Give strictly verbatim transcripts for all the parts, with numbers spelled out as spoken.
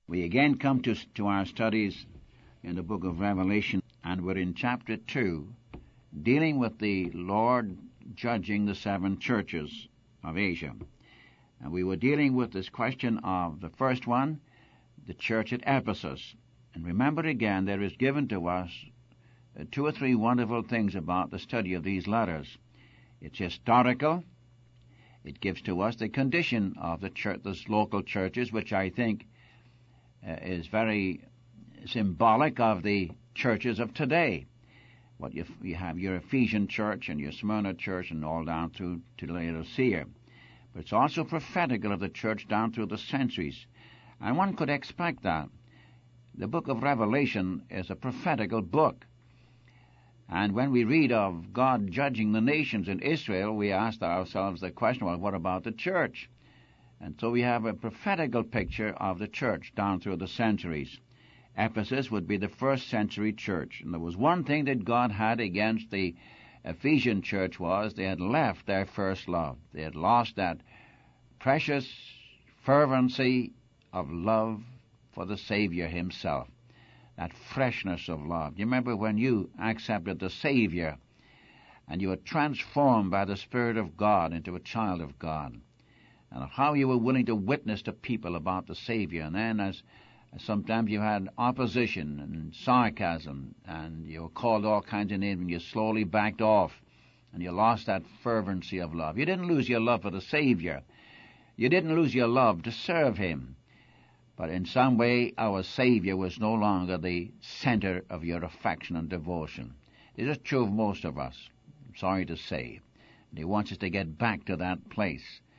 We again come to, to our studies in the book of Revelation, and we're in chapter two, dealing with the Lord judging the seven churches of Asia. And we were dealing with this question of the first one, the church at Ephesus. And remember again, there is given to us uh, two or three wonderful things about the study of these letters. It's historical. It gives to us the condition of the church, those local churches, which I think uh, is very symbolic of the churches of today. What you, you have your Ephesian church and your Smyrna church and all down through to Laodicea. But it's also prophetical of the church down through the centuries. And one could expect that. The book of Revelation is a prophetical book. And when we read of God judging the nations in Israel, we ask ourselves the question, well, what about the church? And so we have a prophetical picture of the church down through the centuries. Ephesus would be the first century church. And there was one thing that God had against the Ephesian church was they had left their first love. They had lost that precious fervency of love for the Savior himself, that freshness of love. You remember when you accepted the Savior and you were transformed by the Spirit of God into a child of God, and how you were willing to witness to people about the Savior. And then as, as sometimes you had opposition and sarcasm, and you were called all kinds of names, and you slowly backed off, and you lost that fervency of love. You didn't lose your love for the Savior. You didn't lose your love to serve him. But in some way, our Savior was no longer the center of your affection and devotion. This is true of most of us, I'm sorry to say. And he wants us to get back to that place.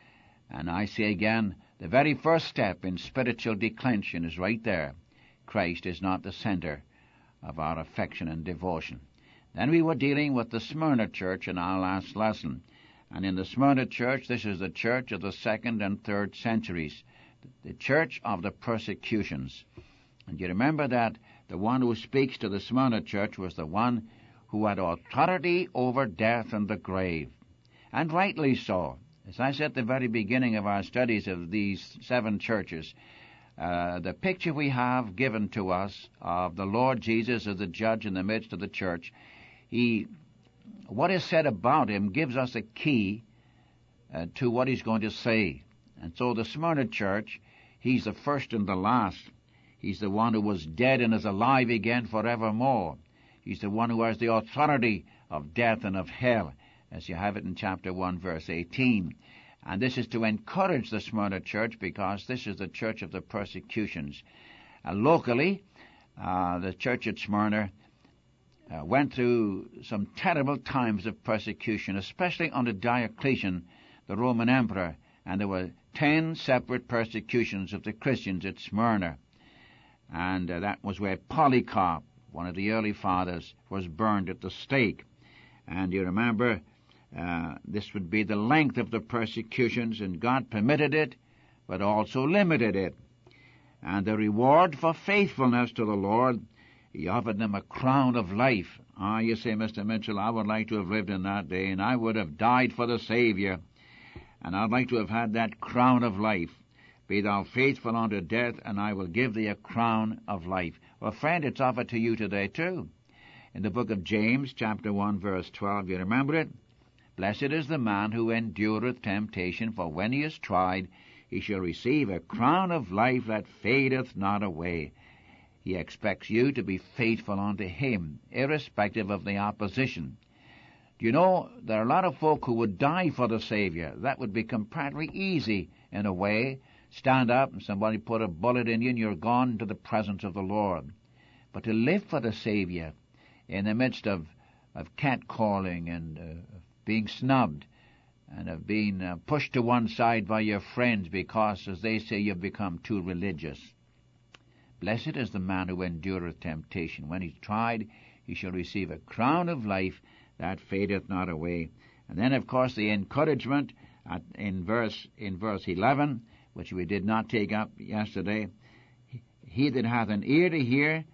And I say again, the very first step in spiritual declension is right there. Christ is not the center of our affection and devotion. Then we were dealing with the Smyrna church in our last lesson. And in the Smyrna church, this is the church of the second and third centuries, the church of the persecutions. And you remember that the one who speaks to the Smyrna church was the one who had authority over death and the grave. And rightly so. As I said at the very beginning of our studies of these seven churches, uh, the picture we have given to us of the Lord Jesus as the judge in the midst of the church, he, what is said about him gives us a key uh, to what he's going to say. And so the Smyrna church, he's the first and the last. He's the one who was dead and is alive again forevermore. He's the one who has the authority of death and of hell, as you have it in chapter one, verse eighteen. And this is to encourage the Smyrna church, because this is the church of the persecutions. Uh, locally, uh, the church at Smyrna uh, went through some terrible times of persecution, especially under Diocletian, the Roman emperor. And there were ten separate persecutions of the Christians at Smyrna. And uh, that was where Polycarp, one of the early fathers, was burned at the stake. And you remember, uh, this would be the length of the persecutions, and God permitted it, but also limited it. And the reward for faithfulness to the Lord, he offered them a crown of life. Ah, you say, Mister Mitchell, I would like to have lived in that day, and I would have died for the Savior. And I'd like to have had that crown of life. Be thou faithful unto death, and I will give thee a crown of life. Well, friend, it's offered to you today, too. In the book of James, chapter one, verse twelve, you remember it? Blessed is the man who endureth temptation, for when he is tried, he shall receive a crown of life that fadeth not away. He expects you to be faithful unto him, irrespective of the opposition. You know, there are a lot of folk who would die for the Savior. That would become practically easy in a way. Stand up and somebody put a bullet in you and you're gone to the presence of the Lord. But to live for the Savior in the midst of, of catcalling and uh, being snubbed and of being uh, pushed to one side by your friends because, as they say, you've become too religious. Blessed is the man who endureth temptation. When he's tried, he shall receive a crown of life that fadeth not away. And then, of course, the encouragement at, in verse in verse eleven, which we did not take up yesterday. He that hath an ear to hear,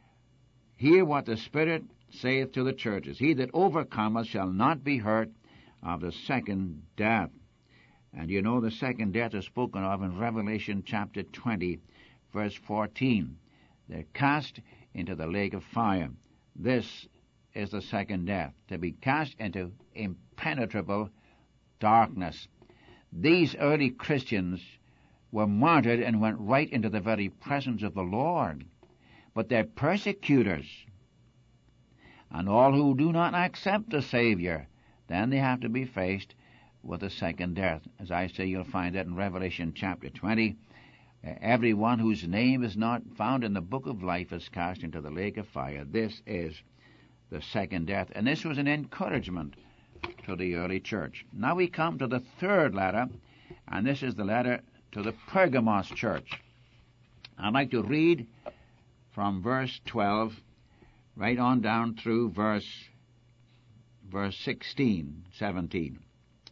hear what the Spirit saith to the churches. He that overcometh shall not be hurt of the second death. And you know the second death is spoken of in Revelation chapter twenty, verse fourteen. They're cast into the lake of fire. This is the second death, to be cast into impenetrable darkness. These early Christians were martyred and went right into the very presence of the Lord. But their persecutors and all who do not accept the Savior, then they have to be faced with the second death. As I say, you'll find that in Revelation chapter twenty. Uh, everyone whose name is not found in the book of life is cast into the lake of fire. This is the second death. And this was an encouragement to the early church. Now we come to the third letter, and this is the letter to the Pergamos church. I'd like to read from verse twelve right on down through verse verse sixteen, seventeen.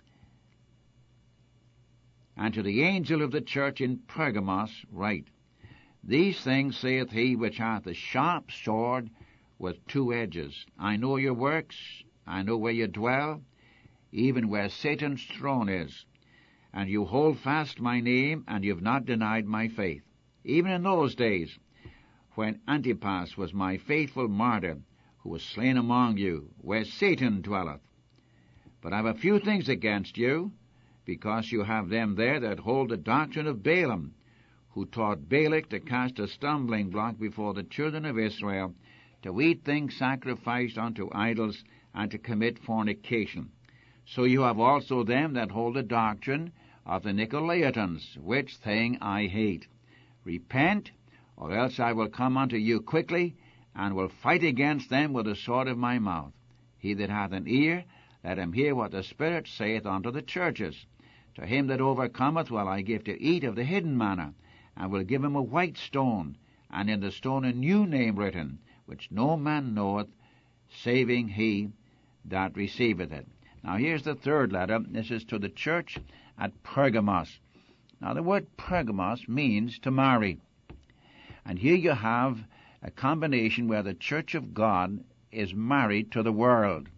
And to the angel of the church in Pergamos write, These things saith he which hath a sharp sword with two edges. I know your works, I know where you dwell, even where Satan's throne is. And you hold fast my name, and you have not denied my faith. Even in those days, when Antipas was my faithful martyr, who was slain among you, where Satan dwelleth. But I have a few things against you, because you have them there that hold the doctrine of Balaam, who taught Balak to cast a stumbling block before the children of Israel, to eat things sacrificed unto idols, and to commit fornication. So you have also them that hold the doctrine of the Nicolaitans, which thing I hate. Repent, or else I will come unto you quickly, and will fight against them with the sword of my mouth. He that hath an ear, let him hear what the Spirit saith unto the churches. To him that overcometh will I give to eat of the hidden manna, and will give him a white stone, and in the stone a new name written, which no man knoweth, saving he that receiveth it. Now here's the third letter. This is to the church at Pergamos. Now the word Pergamos means to marry. And here you have a combination where the church of God is married to the world.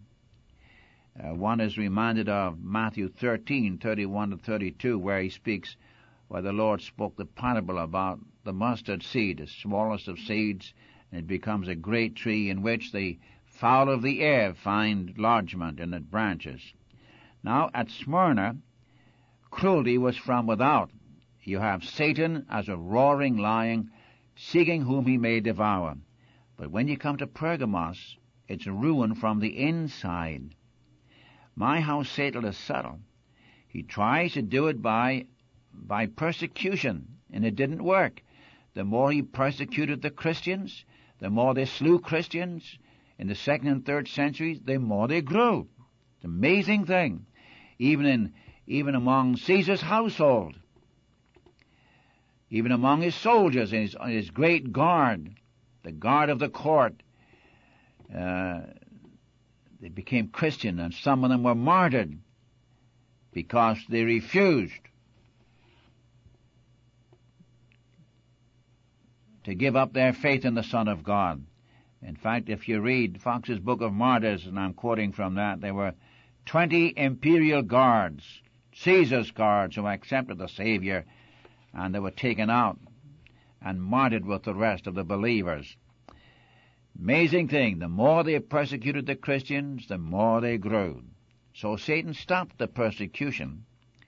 Uh, one is reminded of Matthew thirteen, thirty-one to thirty-two, where he speaks, where the Lord spoke the parable about the mustard seed, the smallest of seeds, and it becomes a great tree in which the fowl of the air find lodgment in its branches. Now at Smyrna, cruelty was from without. You have Satan as a roaring lion, seeking whom he may devour. But when you come to Pergamos, it's ruin from the inside. My, how Satan is subtle. He tries to do it by by persecution, and it didn't work. The more he persecuted the Christians, the more they slew Christians in the second and third centuries, the more they grew. It's an amazing thing. Even in even among Caesar's household, even among his soldiers and his, his great guard, the guard of the court, uh, they became Christian, and some of them were martyred because they refused to give up their faith in the Son of God. In fact, if you read Fox's Book of Martyrs, and I'm quoting from that, there were twenty imperial guards, Caesar's guards, who accepted the Savior, and they were taken out and martyred with the rest of the believers. Amazing thing, the more they persecuted the Christians, the more they grew. So Satan stopped the persecution.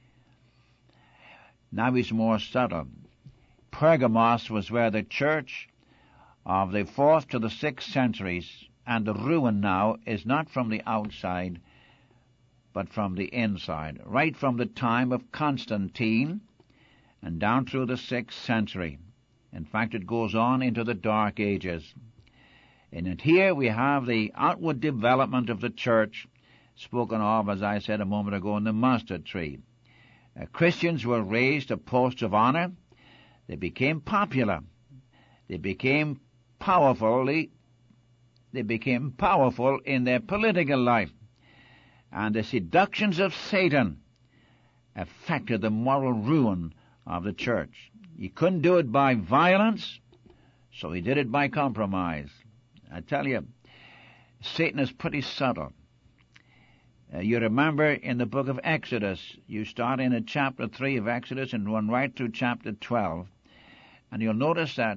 Now he's more subtle. Pergamos was where the church of the fourth to the sixth centuries, and the ruin now is not from the outside, but from the inside, right from the time of Constantine and down through the sixth century. In fact, it goes on into the Dark Ages. And here we have the outward development of the church, spoken of, as I said a moment ago, in the mustard tree. Uh, Christians were raised to posts of honor. They became popular. They became powerfully, they became powerful in their political life. And the seductions of Satan affected the moral ruin of the church. He couldn't do it by violence, so he did it by compromise. I tell you, Satan is pretty subtle. Uh, you remember in the book of Exodus, you start in at chapter three of Exodus and run right through chapter twelve. And you'll notice that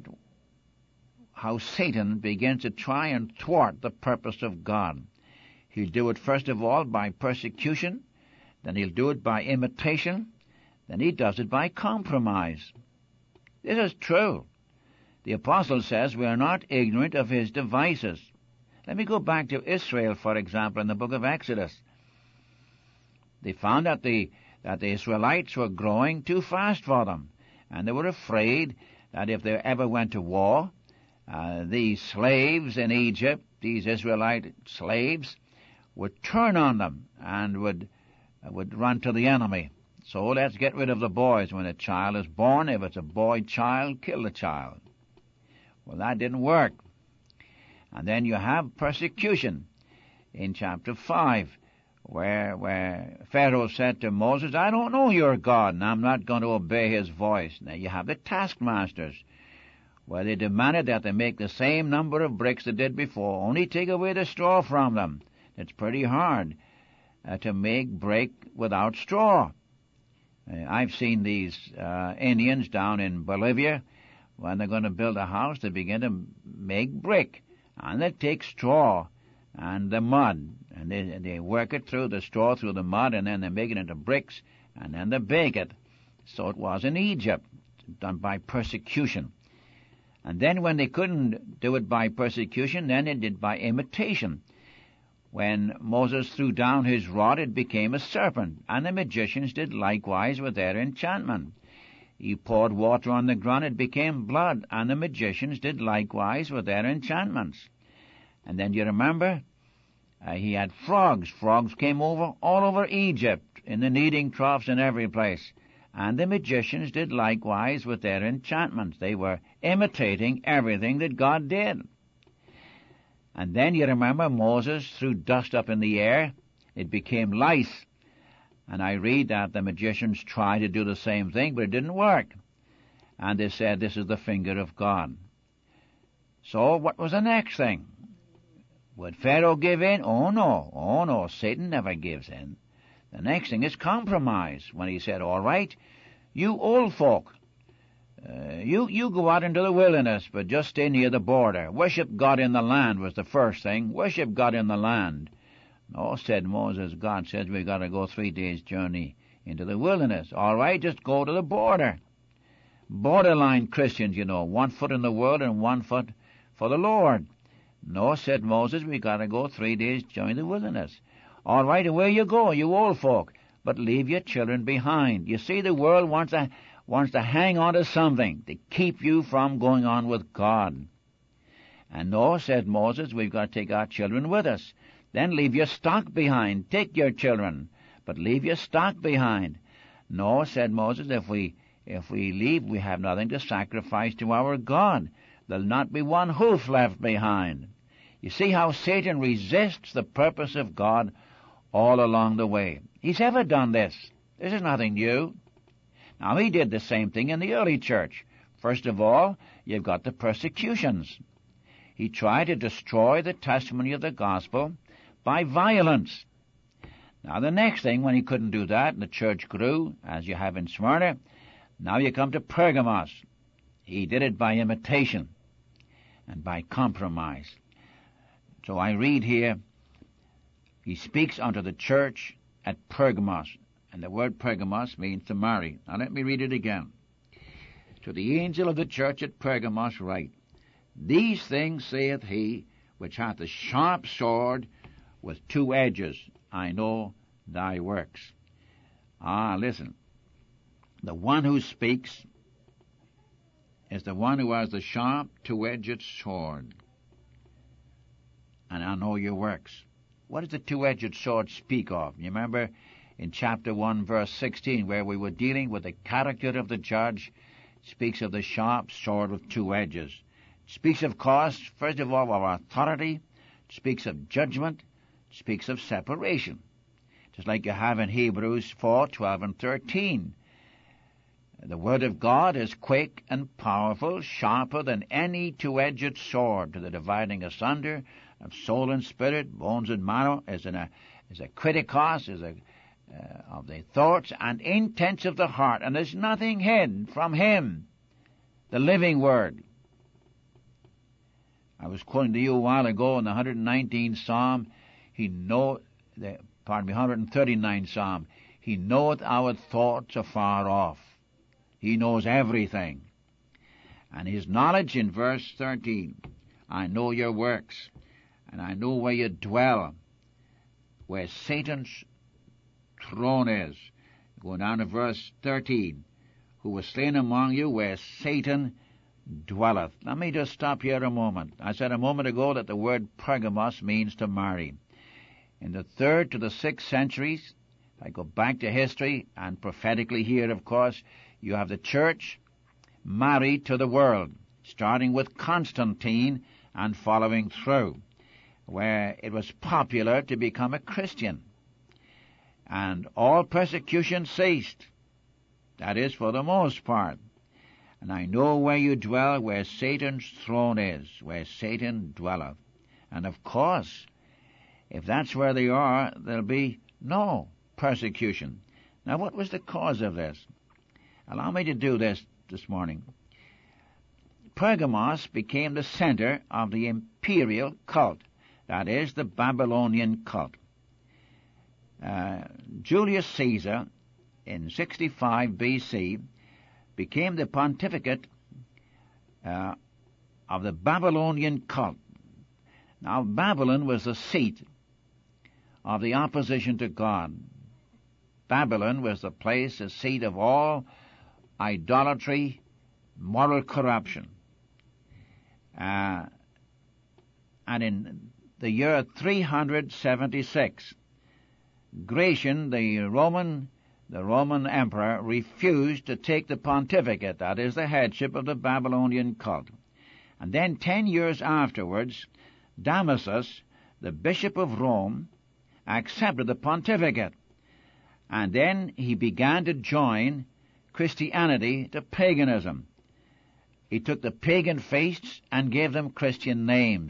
how Satan begins to try and thwart the purpose of God. He'll do it first of all by persecution, then he'll do it by imitation, then he does it by compromise. This is true. The apostle says we are not ignorant of his devices. Let me go back to Israel, for example, in the book of Exodus. They found that the, that the Israelites were growing too fast for them, and they were afraid that if they ever went to war, uh, these slaves in Egypt, these Israelite slaves, would turn on them and would uh, would run to the enemy. So let's get rid of the boys when a child is born. If it's a boy child, kill the child. Well, that didn't work. And then you have persecution in chapter five, where where Pharaoh said to Moses, I don't know your God, and I'm not going to obey his voice. Now you have the taskmasters, where they demanded that they make the same number of bricks they did before, only take away the straw from them. It's pretty hard uh, to make brick without straw. Uh, I've seen these uh, Indians down in Bolivia. When they're going to build a house, they begin to make brick, and they take straw and the mud, and they, they work it through the straw, through the mud, and then they make it into bricks, and then they bake it. So it was in Egypt, done by persecution. And then when they couldn't do it by persecution, then they did by imitation. When Moses threw down his rod, it became a serpent, and the magicians did likewise with their enchantment. He poured water on the ground, it became blood, and the magicians did likewise with their enchantments. And then you remember, uh, he had frogs. Frogs came over all over Egypt, in the kneading troughs and every place. And the magicians did likewise with their enchantments. They were imitating everything that God did. And then you remember Moses threw dust up in the air. It became lice. And I read that the magicians tried to do the same thing, but it didn't work. And they said, this is the finger of God. So what was the next thing? Would Pharaoh give in? Oh no, oh no, Satan never gives in. The next thing is compromise, when he said, all right, you old folk, uh, you, you go out into the wilderness, but just stay near the border. Worship God in the land was the first thing. Worship God in the land. No, said Moses, God says we've got to go three days' journey into the wilderness. All right, just go to the border. Borderline Christians, you know, one foot in the world and one foot for the Lord. No, said Moses, we've got to go three days' journey in the wilderness. All right, away you go, you old folk, but leave your children behind. You see, the world wants to, wants to hang on to something to keep you from going on with God. And no, said Moses, we've got to take our children with us. Then leave your stock behind. Take your children, but leave your stock behind. No, said Moses, if we if we leave, we have nothing to sacrifice to our God. There'll not be one hoof left behind. You see how Satan resists the purpose of God all along the way. He's ever done this. This is nothing new. Now, he did the same thing in the early church. First of all, you've got the persecutions. He tried to destroy the testimony of the gospel by violence. Now, the next thing, when he couldn't do that, and the church grew, as you have in Smyrna, now you come to Pergamos. He did it by imitation and by compromise. So I read here, he speaks unto the church at Pergamos, and the word Pergamos means to marry. Now let me read it again. To the angel of the church at Pergamos write, these things saith he which hath a sharp sword with two edges. I know thy works. Ah, listen. The one who speaks is the one who has the sharp two-edged sword. And I know your works. What does the two-edged sword speak of? You remember in chapter one, verse sixteen, where we were dealing with the character of the judge, it speaks of the sharp sword with two edges. It speaks, of course, first of all, of authority. It speaks of judgment. It speaks of separation. Just like you have in Hebrews four, twelve, and thirteen. The word of God is quick and powerful, sharper than any two-edged sword, to the dividing asunder of soul and spirit, bones and marrow, is a is a criticos, is a uh, of the thoughts and intents of the heart, and there's nothing hid from him the living Word. I was quoting to you a while ago in the one hundred nineteenth Psalm, He know, the, pardon me, one hundred thirty-ninth Psalm, He knoweth our thoughts afar off. He knows everything. And His knowledge in verse thirteen, I know your works, and I know where you dwell, where Satan's throne is. Going down to verse thirteen, who was slain among you where Satan dwelleth. Let me just stop here a moment. I said a moment ago that the word Pergamos means to marry. In the third to the sixth centuries, I go back to history, and prophetically here, of course, you have the church married to the world, starting with Constantine and following through, where it was popular to become a Christian. And all persecution ceased. That is, for the most part. And I know where you dwell, where Satan's throne is, where Satan dwelleth. And of course, if that's where they are, there'll be no persecution. Now, what was the cause of this? Allow me to do this this morning. Pergamos became the center of the imperial cult, that is, the Babylonian cult. Uh, Julius Caesar, in sixty-five B C, became the pontificate uh, of the Babylonian cult. Now, Babylon was the seat of the opposition to God. Babylon was the place, the seat of all idolatry, moral corruption. Uh, and in the year three hundred seventy-six, Gratian, the Roman, the Roman emperor, refused to take the pontificate, that is, the headship of the Babylonian cult. And then ten years afterwards, Damasus, the bishop of Rome, accepted the pontificate. And then he began to join Christianity to paganism. He took the pagan feasts and gave them Christian names.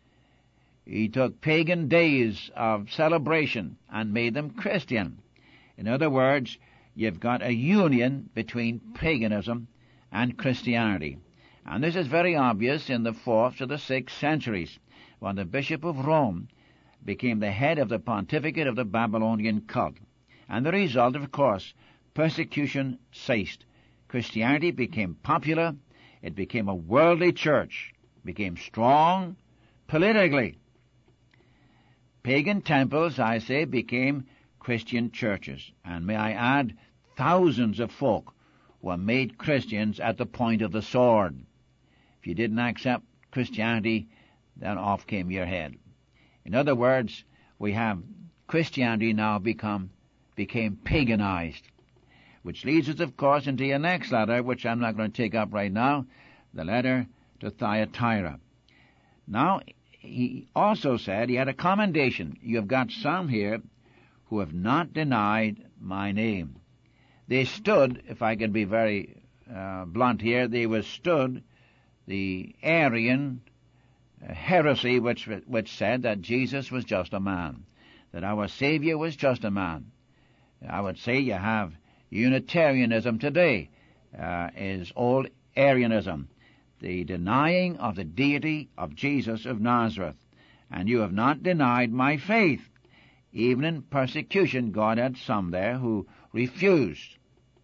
He took pagan days of celebration and made them Christian. In other words, you've got a union between paganism and Christianity. And this is very obvious in the fourth to the sixth centuries, when the Bishop of Rome became the head of the pontificate of the Babylonian cult. And the result, of course, persecution ceased. Christianity became popular. It became a worldly church, became strong politically. Pagan temples, I say, became Christian churches. And may I add, thousands of folk were made Christians at the point of the sword. If you didn't accept Christianity, then off came your head. In other words, we have Christianity now become became paganized, which leads us, of course, into your next letter, which I'm not going to take up right now, the letter to Thyatira. Now, he also said he had a commendation. You have got some here who have not denied my name. They stood, if I can be very uh, blunt here, they withstood the Arian uh, heresy which which said that Jesus was just a man, that our Savior was just a man. I would say you have Unitarianism today, uh, is old Arianism, the denying of the deity of Jesus of Nazareth. And you have not denied my faith. Even in persecution, God had some there who refused.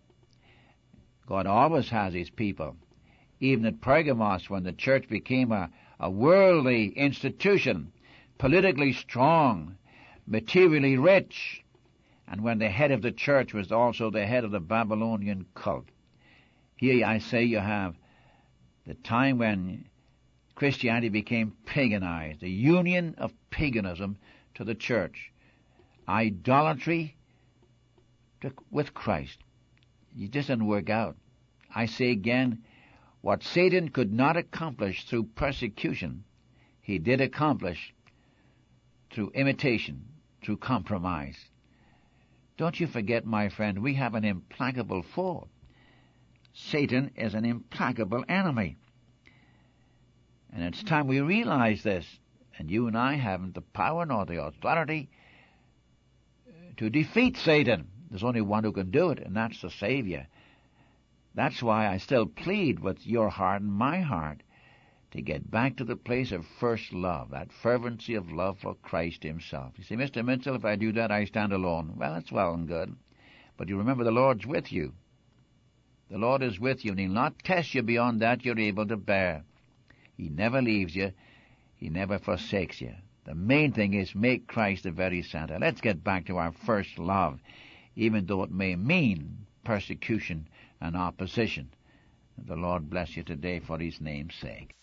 God always has his people. Even at Pergamos, when the church became a, a worldly institution, politically strong, materially rich, and when the head of the church was also the head of the Babylonian cult. Here I say you have the time when Christianity became paganized, the union of paganism to the church, idolatry to, with Christ. It just didn't work out. I say again, what Satan could not accomplish through persecution, he did accomplish through imitation, through compromise. Don't you forget, my friend, we have an implacable foe. Satan is an implacable enemy. And it's time we realize this. And you and I haven't the power nor the authority to defeat Satan. There's only one who can do it, and that's the Savior. That's why I still plead with your heart and my heart to get back to the place of first love, that fervency of love for Christ himself. You say, Mister Mitchell, if I do that, I stand alone. Well, that's well and good. But you remember the Lord's with you. The Lord is with you, and he'll not test you beyond that you're able to bear. He never leaves you. He never forsakes you. The main thing is make Christ the very center. Let's get back to our first love, even though it may mean persecution and opposition. The Lord bless you today for his name's sake.